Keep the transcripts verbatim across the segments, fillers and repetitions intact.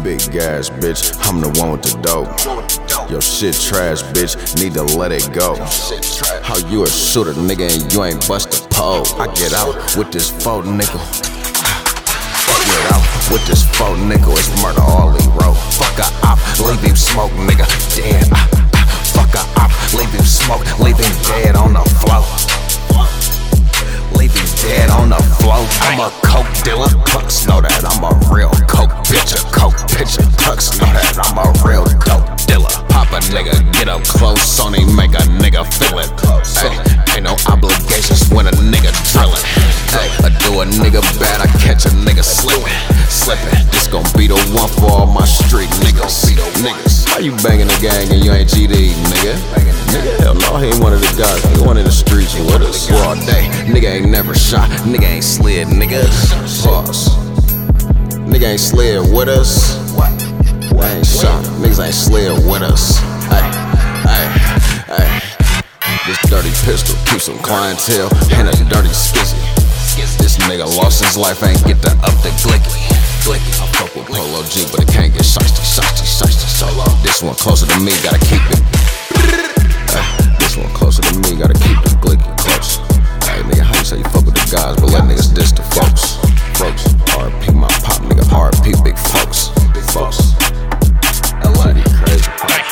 big gas, bitch, I'm the one with the dope. Your shit trash, bitch, need to let it go. How you a shooter, nigga, and you ain't bust a pole? I get out with this faux nickel. Get out with this faux nickel, it's murder all he wrote. Fuck a op, leave him smoke, nigga, dead. Ah, ah, fuck a op, leave him smoke, leave him dead on the floor. Leave him dead on the floor. I'm a coke dealer, pucks know that. I'm a real coke bitch, a coke bitch, pucks know that. I'm a real dope dealer. Pop a nigga, get up close on him, make a nigga feel it. Ay, ain't no obligations when a nigga drillin'. Ay, I do a nigga bad, I catch a nigga slippin', slippin'. This gon' be the one for all my street niggas. Niggas, how you bangin' the gang and you ain't G D, nigga? Nigga, hell no, he ain't one of the guys. He one in the streets with us. All day, nigga ain't never shot, nigga ain't slid, nigga. Pause. Nigga ain't slid with us. I ain't shot, niggas ain't slid with us. Ay, ay, ay. This dirty pistol keeps some clientele and a dirty skizzy. This nigga lost his life, ain't get to up the glicky. Glicky. I fuck with Polo G, but it can't get shiesty, shiesty, shiesty solo. This one closer to me, gotta keep it. Ay, this one closer to me, gotta keep the glicky close. Hey nigga, how you say you fuck with the guys, but let niggas diss the folks. Folks, R I P my pop, nigga, R I P big folks. Big folks. L A crazy.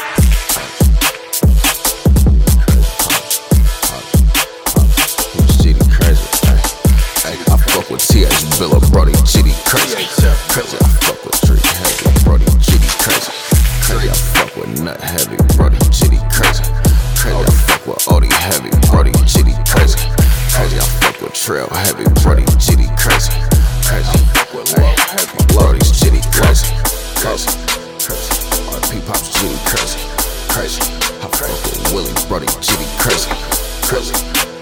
With T H Billa, Brody, G D crazy. Crazy, I fuck with Tree Heavy, Brody, G D crazy. Crazy, I fuck with Nut Heavy, Brody, G D crazy. Crazy, I fuck with Odie Heavy, Brody, G D crazy. Crazy, I fuck with Trail Heavy, Brody, G D crazy. Crazy, ay, Brody's G D crazy. Crazy, crazy. R P Pops G D crazy. Crazy, I fuck with Willie, Brody, G D crazy. Crazy,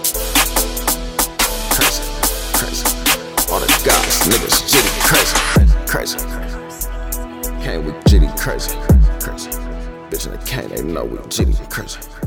crazy, crazy. All the guys, niggas, G D crazy, crazy. Can't we G D crazy, crazy. Bitch in the cane, they know we G D crazy.